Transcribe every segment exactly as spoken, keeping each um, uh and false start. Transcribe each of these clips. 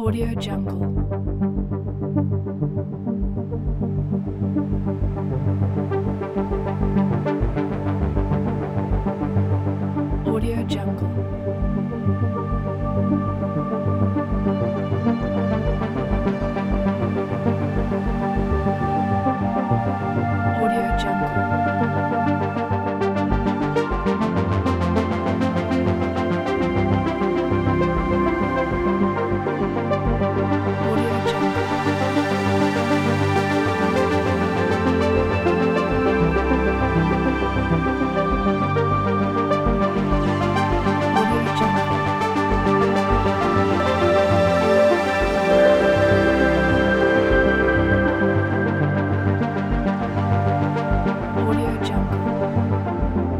Audio Jungle. Audio Jungle. Audio Jungle. Audio Jungle. Audio Jungle. Audio Jungle.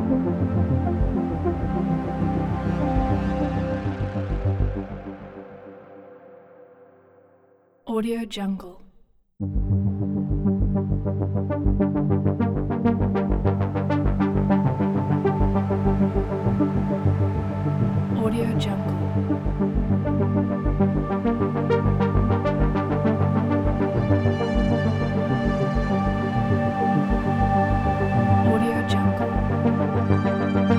Audio Jungle. Audio Jungle. Audio Jungle.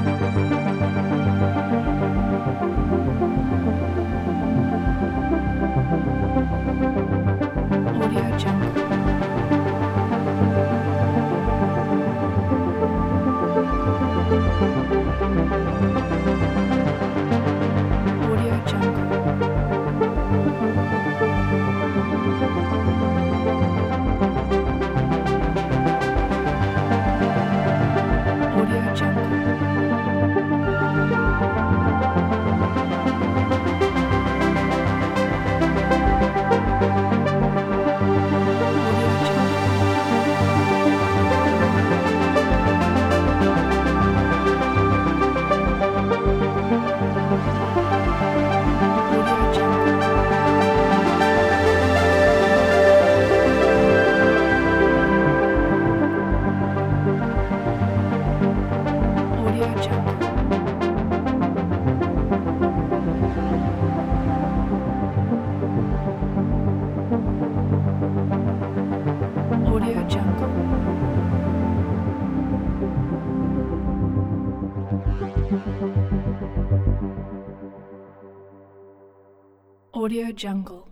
Audio Jungle. Audio Jungle. Audio Jungle. Audio Jungle. Audio Jungle. Audio Jungle. Audio Jungle. Audio Jungle.